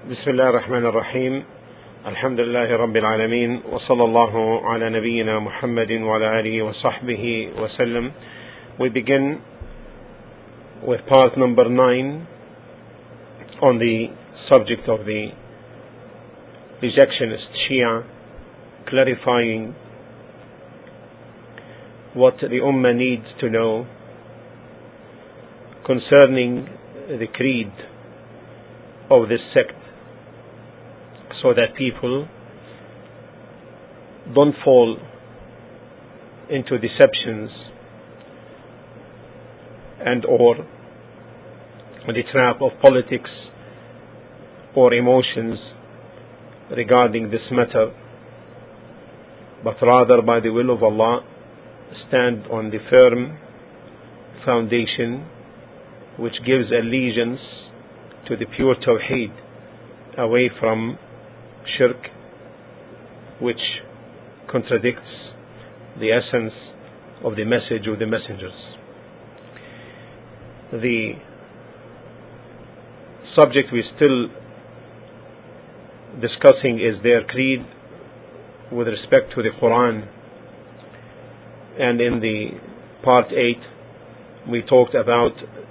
بسم الله الرحمن الرحيم. الحمد لله رب العالمين، وصلى الله على نبينا محمد وعلى آله وصحبه وسلم. We begin with part number 9 on the subject of the rejectionist Shia, clarifying what the Ummah needs to know concerning the creed of this sect, so that people don't fall into deceptions and or the trap of politics or emotions regarding this matter, but rather by the will of Allah stand on the firm foundation which gives allegiance to the pure Tawheed, away from shirk, which contradicts the essence of the message of the messengers. The subject we're still discussing is their creed with respect to the Quran, and in the part 8 we talked about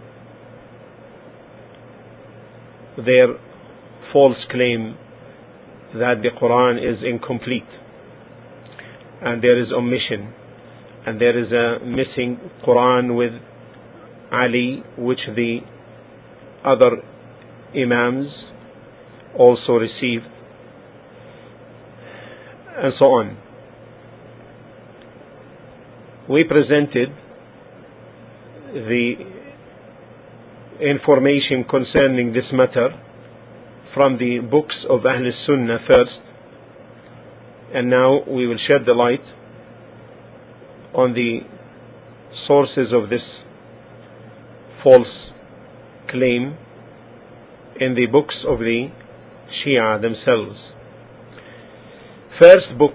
their false claim that the Quran is incomplete and there is omission and there is a missing Quran with Ali, which the other Imams also received, and so on. We presented the information concerning this matter from the books of Ahl Sunnah first, and now we will shed the light on the sources of this false claim in the books of the Shia themselves. First book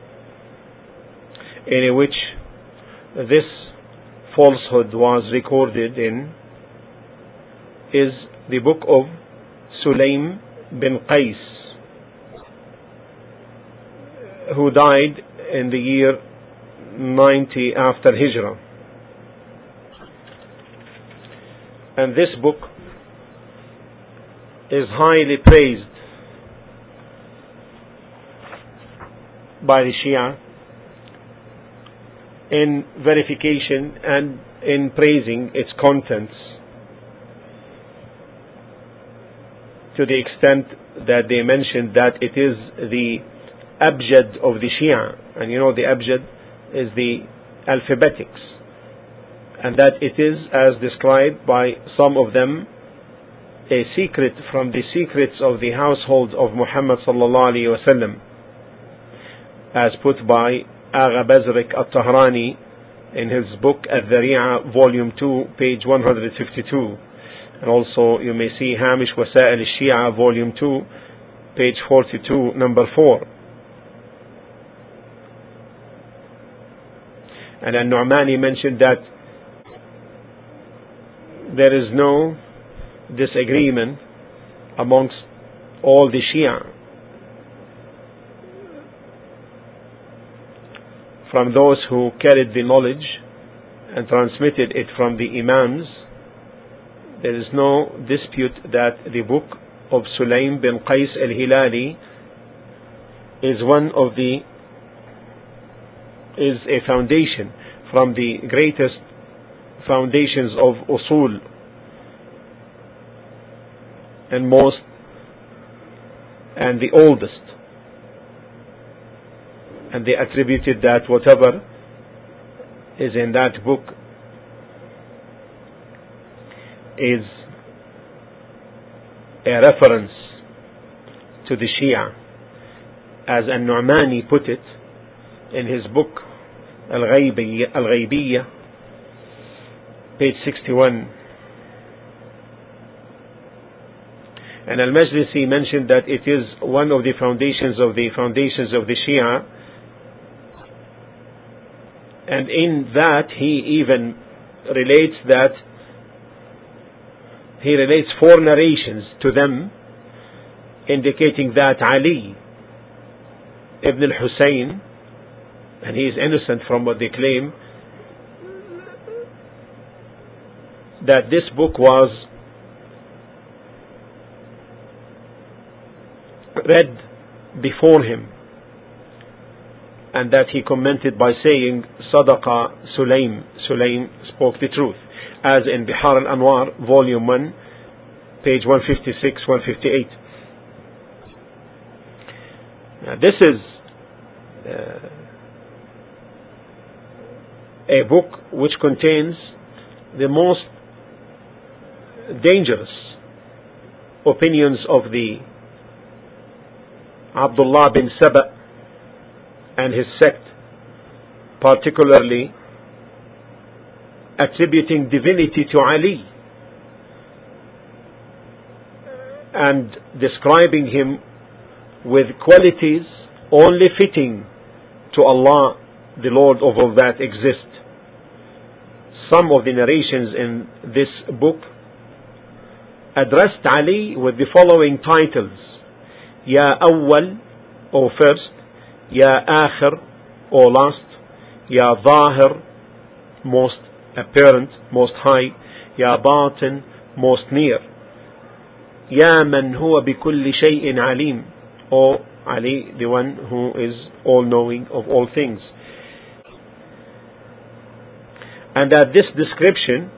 in which this falsehood was recorded in is the book of Sulaym bin Qais, who died in the year 90 after Hijrah. And this book is highly praised by the Shia in verification and in praising its contents, to the extent that they mentioned that it is the abjad of the Shia, and you know the abjad is the alphabetics, and that it is, as described by some of them, a secret from the secrets of the household of Muhammad sallallahu alaihi wasallam, as put by Agha Bazrik al-Tahrani in his book Al-Dhari'a, volume 2, page 152. And also you may see Hamish Wasa'il al-Shia, volume 2, page 42, number 4. And Al-Nu'mani mentioned that there is no disagreement amongst all the Shia, from those who carried the knowledge and transmitted it from the Imams. There is no dispute that the book of Sulaym bin Qais al-Hilali is a foundation from the greatest foundations of usul and most and the oldest, and they attributed that whatever is in that book is a reference to the Shia, as Al-Nu'mani put it in his book Al-Ghaybiyya, page 61. And Al-Majlisi mentioned that it is one of the foundations of the Shia, and in that he even relates 4 narrations to them indicating that Ali ibn al-Hussein, and he is innocent from what they claim, that this book was read before him, and that he commented by saying Sadaqa Sulaim, Sulaim spoke the truth, as in Bihar al-Anwar volume 1 page 156, 158. Now this is a book which contains the most dangerous opinions of the Abdullah bin Saba and his sect, particularly attributing divinity to Ali and describing him with qualities only fitting to Allah, the Lord of all that exist. Some of the narrations in this book addressed Ali with the following titles: Ya Awwal, or first; Ya Akhir, or last; Ya Zahir, most apparent, most high; Ya Batin, most near; Ya Man Huwa Bikulli Shay'in Alim, or Ali, the one who is all-knowing of all things. And that this description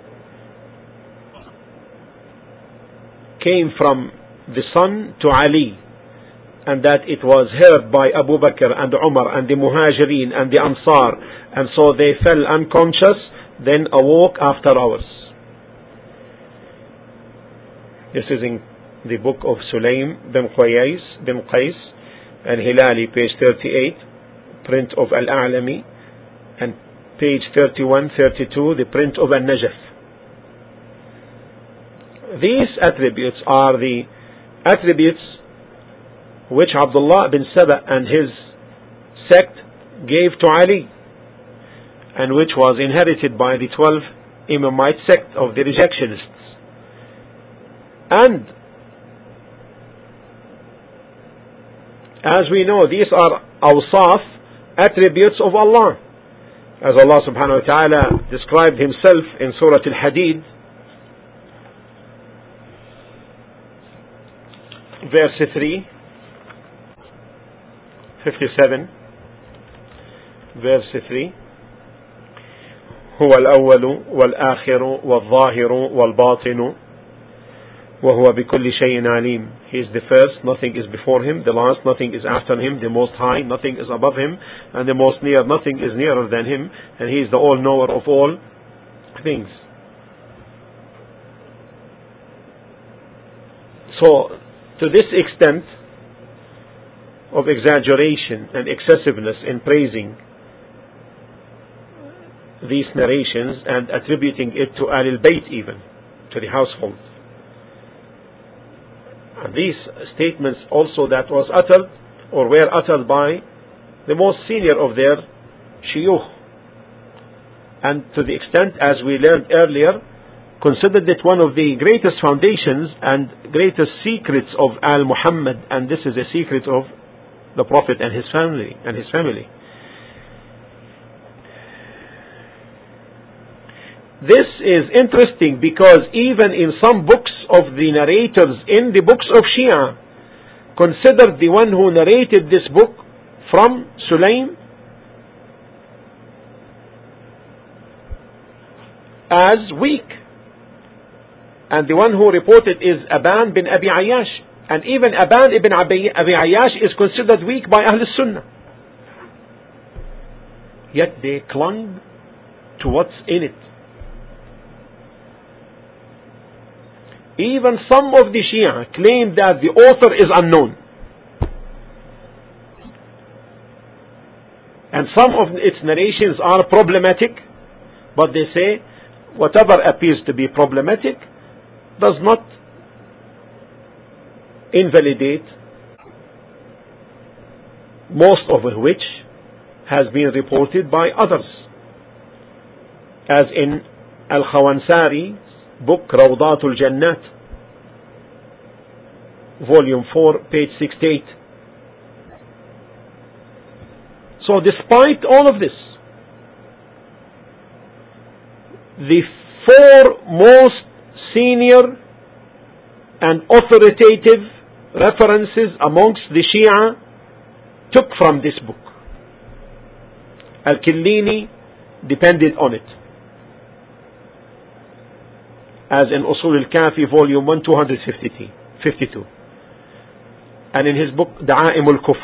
came from the son to Ali, and that it was heard by Abu Bakr and Umar and the Muhajirin and the Ansar, and so they fell unconscious, then awoke after hours. This is in the book of Sulaim bin Qais al-Hilali, page 38, print of Al-A'lami, and page 31, 32, the print of Al-Najaf. These attributes are the attributes which Abdullah bin Saba and his sect gave to Ali, and which was inherited by the 12 Imamite sect of the rejectionists. And as we know, these are awsaf, attributes of Allah, as Allah subhanahu wa ta'ala described himself in Surah Al-Hadid, verse 3, 57, verse 3: هو الأول والآخر والظاهر والباطن وهو بكل شيء عليم. He is the first, nothing is before him; the last, nothing is after him; the most high, nothing is above him; and the most near, nothing is nearer than him; and he is the all-knower of all things. So, to this extent of exaggeration and excessiveness in praising these narrations and attributing it to Ahlul Bayt, even to the household. And these statements also that was uttered or were uttered by the most senior of their shuyukh, and to the extent, as we learned earlier, considered it one of the greatest foundations and greatest secrets of Al-Muhammad, and this is a secret of the Prophet and his family. This is interesting because even in some books of the narrators, in the books of Shia, considered the one who narrated this book from Sulaim as weak, and the one who reported is Aban bin Abi Ayyash, and even Aban ibn Abi Ayyash is considered weak by Ahl Sunnah. Yet they clung to what's in it. Even some of the Shia claim that the author is unknown, and some of its narrations are problematic, but they say whatever appears to be problematic does not invalidate most of which has been reported by others, as in Al-Khawansari's book Rawdatul Jannat, volume 4, page 68. So despite all of this, the four most senior and authoritative references amongst the Shia took from this book. Al-Killini depended on it, as in Usul al-Kafi volume 1 252, and in his book Da'aim al-Kufr,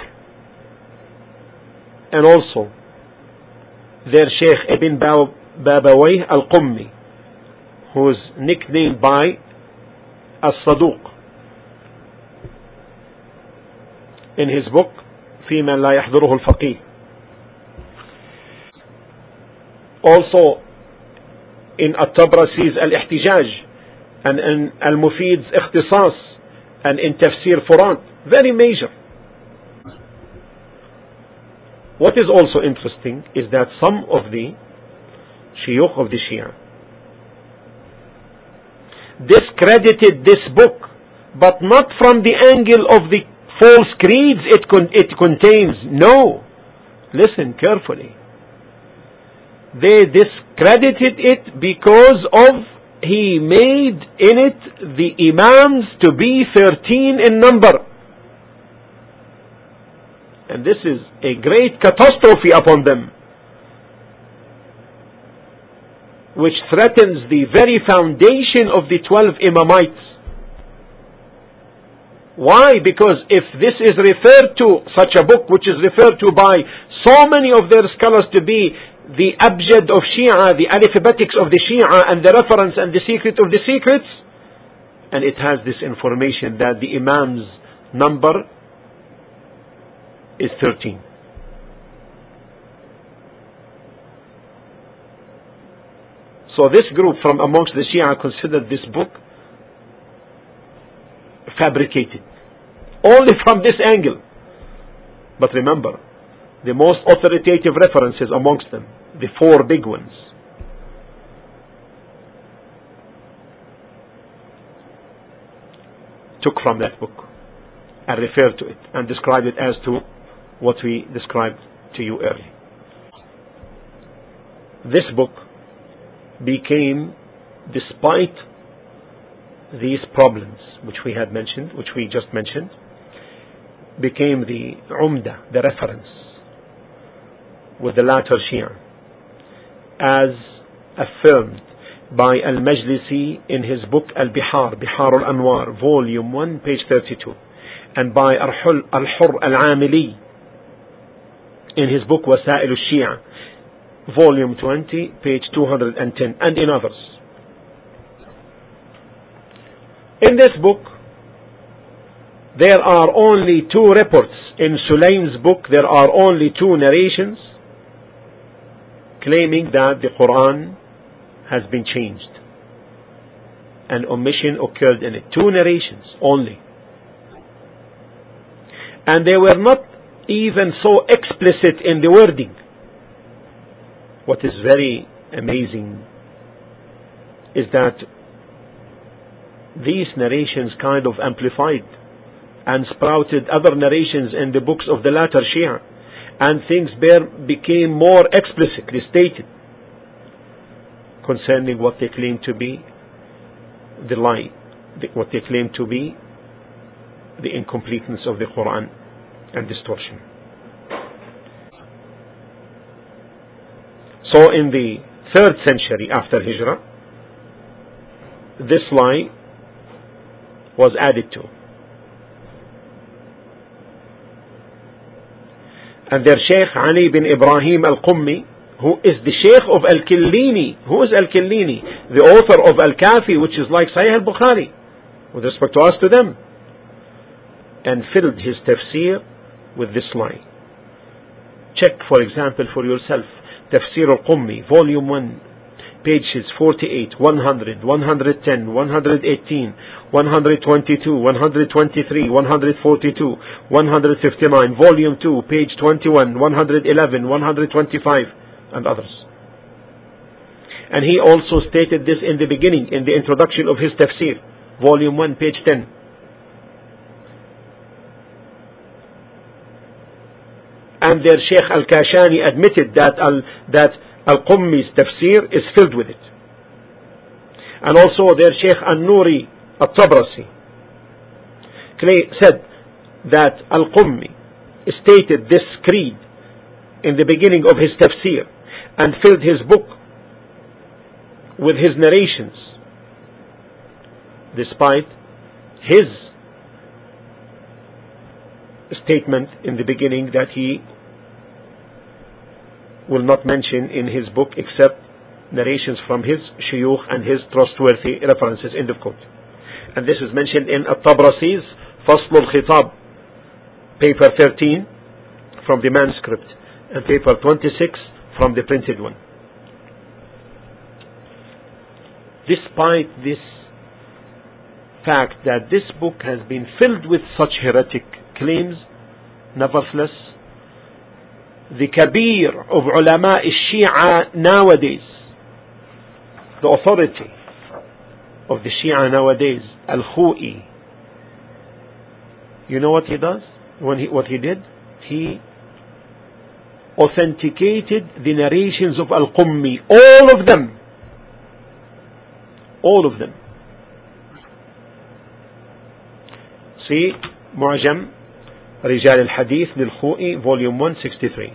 and also their Sheikh Ibn Babawayh al-Qummi, who is nicknamed by As-Saduq, in his book في من لا يحضره الفقيه. Also in At-Tabrasi's Al-Ihtijaj, and in Al-Mufid's Ikhtisas, and in Tafsir Furat. Very major. What is also interesting is that some of the Shuyukh of the Shia discredited this book, but not from the angle of the false creeds it contains. No. Listen carefully. They discredited it because of he made in it the Imams to be 13 in number. And this is a great catastrophe upon them, which threatens the very foundation of the 12 Imamites. Why? Because if this is referred to, such a book which is referred to by so many of their scholars to be the abjad of Shia, the alphabetics of the Shia, and the reference and the secret of the secrets, and it has this information that the Imam's number is 13. So this group from amongst the Shia considered this book fabricated, only from this angle. But remember, the most authoritative references amongst them, the four big ones, took from that book and referred to it and described it as to what we described to you earlier. This book became, despite these problems which we had mentioned, which we just mentioned, became the Umda, the reference with the latter Shia, as affirmed by Al-Majlisi in his book Al-Bihar, Bihar al-Anwar, volume 1, page 32, and by Al-Hur al-Amili in his book Wasail al-Shia, volume 20, page 210, and in others. In this book, there are only two reports. In Sulaim's book, there are only two narrations claiming that the Quran has been changed. An omission occurred in it. Two narrations only. And they were not even so explicit in the wording. What is very amazing is that these narrations kind of amplified and sprouted other narrations in the books of the latter Shia, and things became more explicitly stated concerning what they claim to be the lie, what they claim to be the incompleteness of the Quran and distortion. So in the 3rd century after Hijrah, this lie was added to. And their Sheikh Ali bin Ibrahim al-Qummi, who is the Sheikh of Al-Killini. Who is Al-Killini? The author of Al-Kafi, which is like Sahih al-Bukhari, with respect to us, to them, and filled his tafsir with this lie. Check, for example, for yourself, Tafsir al-Qummi, volume 1, pages 48, 100, 110, 118, 122, 123, 142, 159, volume 2, page 21, 111, 125, and others. And he also stated this in the beginning, in the introduction of his tafsir, volume 1, page 10. and their Sheikh Al-Kashani admitted that Al-Qummi's tafsir is filled with it. And also their Sheikh An-Nuri At-Tabrasi said that Al-Qummi stated this creed in the beginning of his tafsir and filled his book with his narrations, despite his statement in the beginning that he will not mention in his book except narrations from his shuyukh and his trustworthy references. End of quote. And this is mentioned in At-Tabrasi's Fasl al-Khitab, paper 13 from the manuscript and paper 26 from the printed one. Despite this fact that this book has been filled with such heretic claims, nevertheless, the Kabir of ulama al-Shia nowadays, the authority of the Shia nowadays, Al-Khou'i, you know what he does? What he did? He authenticated the narrations of Al-Qummi, all of them. All of them. See Mu'jam Rijal al-Hadith lil-Khou'i, volume 163.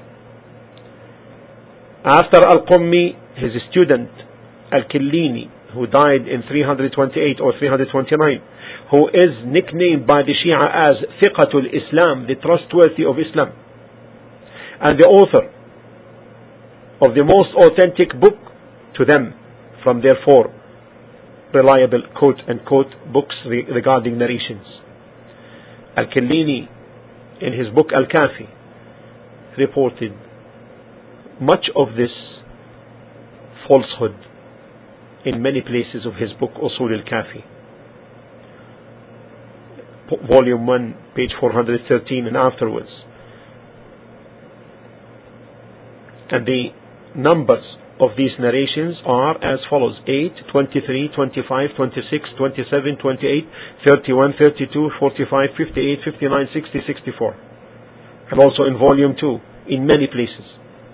After Al-Qummi, his student Al-Killini, who died in 328 or 329, who is nicknamed by the Shia as Thiqatul Islam, the trustworthy of Islam, and the author of the most authentic book to them from their four reliable quote-unquote books regarding narrations. Al-Killini, in his book Al-Kafi, reported much of this falsehood in many places of his book Usul al-Kafi, volume 1, page 413 and afterwards. And the numbers of these narrations are as follows: 8, 23, 25, 26, 27, 28, 31, 32, 45, 58, 59, 60, 64. And also in volume 2, in many places,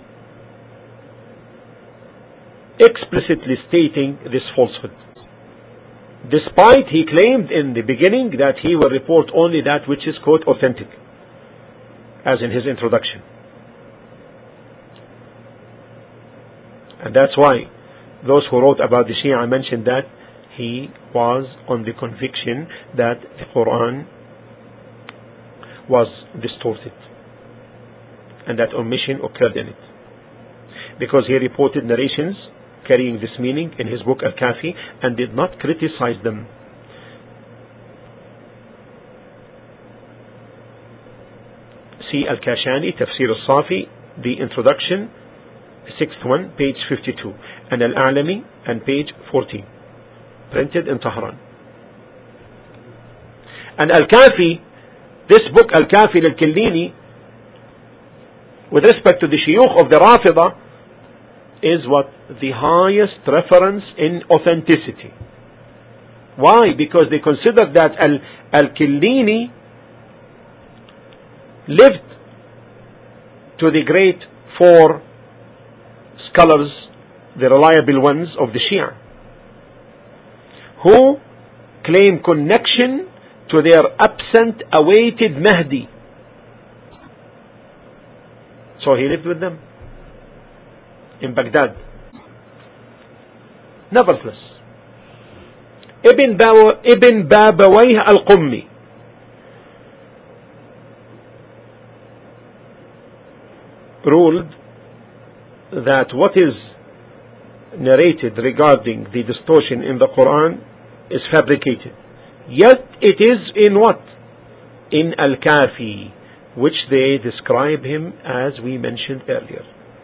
explicitly stating this falsehood. Despite he claimed in the beginning that he will report only that which is quote authentic, as in his introduction. And that's why those who wrote about the Shia mentioned that he was on the conviction that the Quran was distorted and that omission occurred in it, because he reported narrations carrying this meaning in his book Al-Kafi and did not criticize them. See Al-Kashani, Tafsir al-Safi, the introduction, sixth one, page 52, and Al-A'lami, and page 14, printed in Tehran. And Al-Kafi, this book Al-Kafi al-Killini, with respect to the shuyukh of the Rafida, is what the highest reference in authenticity. Why? Because they consider that Al-Killini lived to the great four scholars, the reliable ones of the Shia, who claim connection to their absent awaited Mahdi. So he lived with them in Baghdad. Nevertheless, Ibn Babawayh al-Qummi ruled that what is narrated regarding the distortion in the Quran is fabricated. Yet it is in what? In Al-Kafi, which they describe him as we mentioned earlier.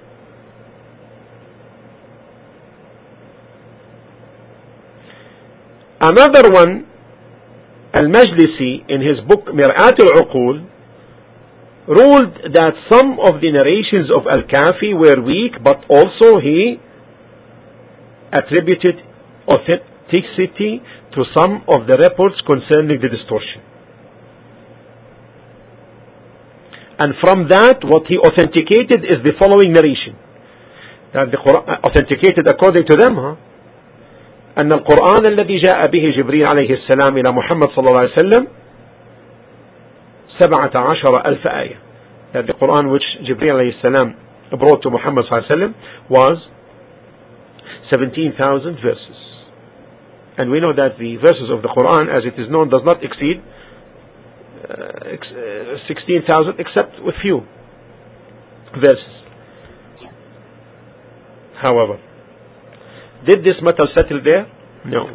Another one, Al-Majlisi, in his book Mir'at al-Uqul, ruled that some of the narrations of Al-Kafi were weak, but also he attributed authenticity to some of the reports concerning the distortion. And from that, what he authenticated is the following narration. That the Quran authenticated according to them, أن القرآن الذي جاء به جبريل عليه السلام إلى محمد صلى الله عليه وسلم 17,000 آية. That the Quran which Jibreel عليه السلام brought to Muhammad صلى الله عليه وسلم was 17,000 verses. And we know that the verses of the Quran, as it is known, does not exceed 16,000 except with few verses. However, did this matter settle there? No.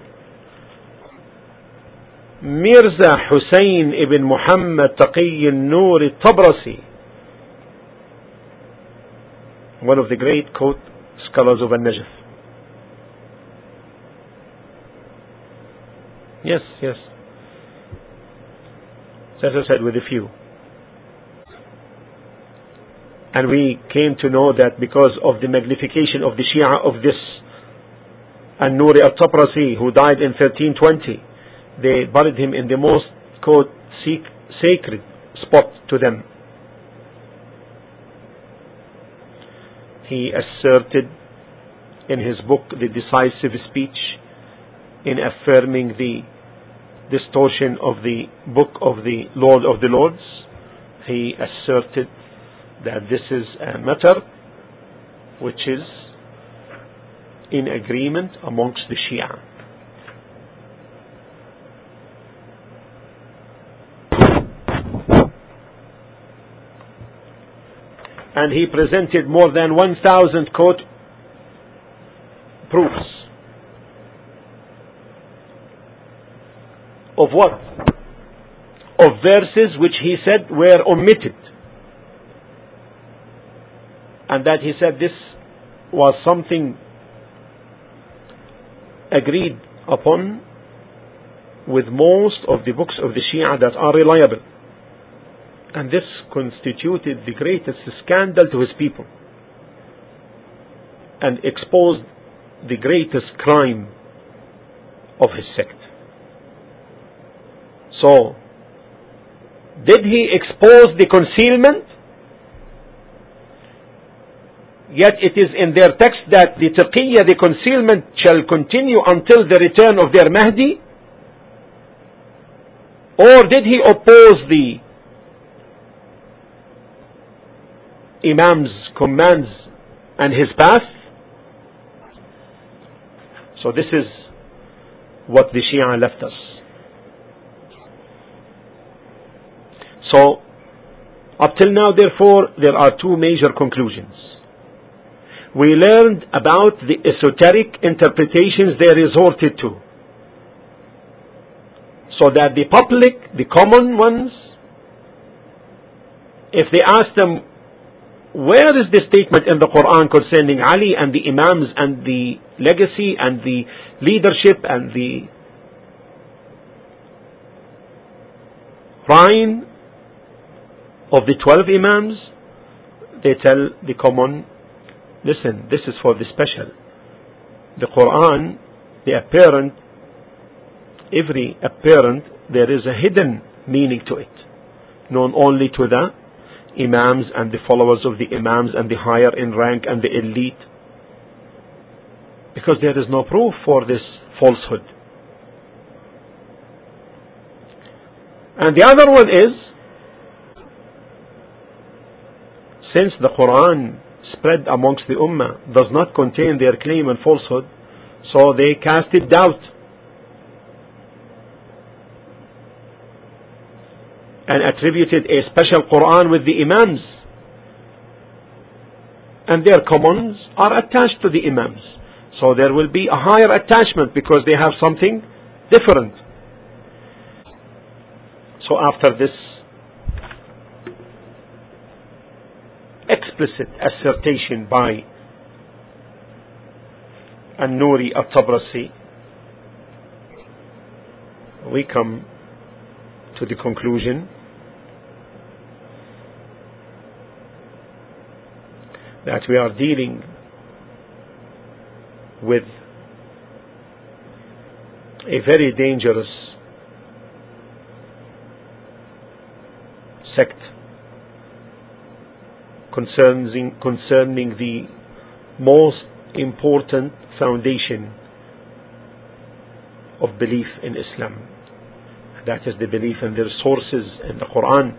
Mirza Hussein ibn Muhammad Taqi al-Nur al-Tabrasi, one of the great scholars of Al-Najaf. Yes. As I said, with a few. And we came to know that because of the magnification of the Shia of this An-Nuri al-Tabrasi, who died in 1320, they buried him in the most sacred spot to them. He asserted in his book The Decisive Speech, in affirming the distortion of the book of the Lord of the Lords, he asserted that this is a matter which is in agreement amongst the Shia. And he presented more than 1,000 proofs. Of what? Of verses which he said were omitted. And that he said this was something agreed upon with most of the books of the Shia that are reliable. And this constituted the greatest scandal to his people and exposed the greatest crime of his sect. So, did he expose the concealment? Yet it is in their text that the taqiyya, the concealment, shall continue until the return of their Mahdi? Or did he oppose the Imam's commands and his path? So this is what the Shia left us. So, up till now, therefore, there are two major conclusions. We learned about the esoteric interpretations they resorted to, so that the public, the common ones, if they ask them, where is the statement in the Quran concerning Ali and the Imams and the legacy and the leadership and the reign of the 12 Imams, they tell the common, listen, this is for the special. The Quran, the apparent, every apparent, there is a hidden meaning to it, known only to the Imams and the followers of the Imams and the higher in rank and the elite, because there is no proof for this falsehood. And the other one is, since the Quran spread amongst the Ummah does not contain their claim and falsehood, so they casted doubt and attributed a special Quran with the Imams, and their commons are attached to the Imams, so there will be a higher attachment because they have something different. So after this explicit assertion by An-Nuri al-Tabrasi, we come to the conclusion that we are dealing with a very dangerous sect concerning the most important foundation of belief in Islam. That is the belief in the sources in the Quran.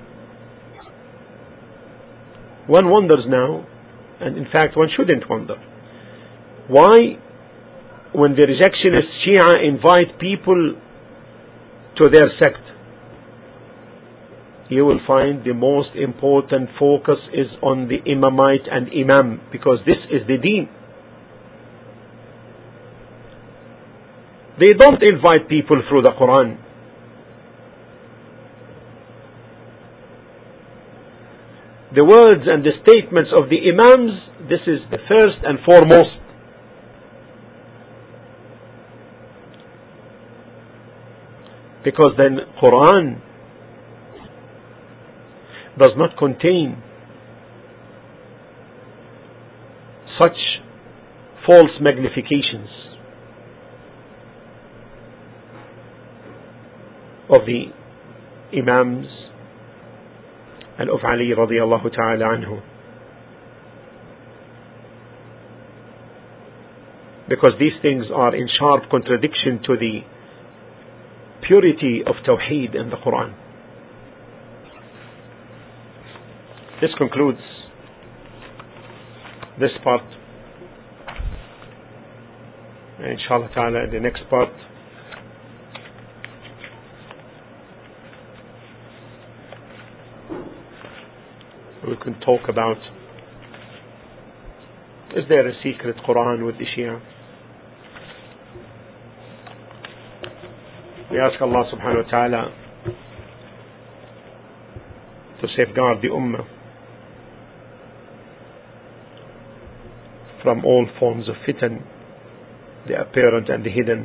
One wonders now, and in fact one shouldn't wonder, why when the rejectionist Shia invite people to their sect, you will find the most important focus is on the Imamite and Imam, because this is the deen. They don't invite people through the Quran. The words and the statements of the Imams, this is the first and foremost. Because then Quran does not contain such false magnifications of the Imams and of Ali radiallahu ta'ala anhu. Because these things are in sharp contradiction to the purity of Tawheed in the Quran. This concludes this part. And inshallah ta'ala in the next part we can talk about, is there a secret Quran with the Shia? We ask Allah subhanahu wa ta'ala to safeguard the Ummah from all forms of fitan, the apparent and the hidden,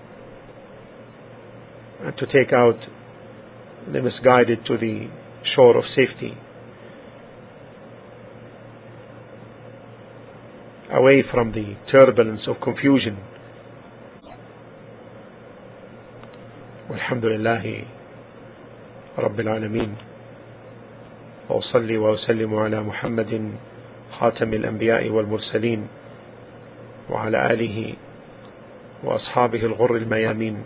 and to take out the misguided to the shore of safety, away from the turbulence of confusion. والحمد لله رب العالمين وأصلي وأسلم على محمد خاتم الأنبياء والمرسلين وعلى آله وأصحابه الغر الميامين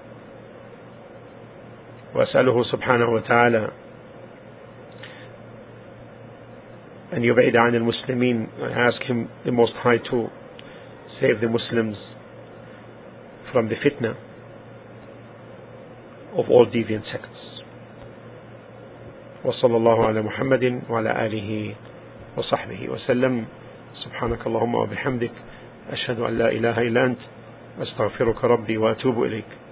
وأسأله سبحانه وتعالى أن يبعد عن المسلمين. I ask him, the Most High, to save the Muslims from the fitna of all deviant sects. وصلى الله على محمد وعلى آله وصحبه وسلم. سبحانك اللهم وبحمدك أشهد أن لا إله إلا أنت أستغفرك ربي وأتوب إليك.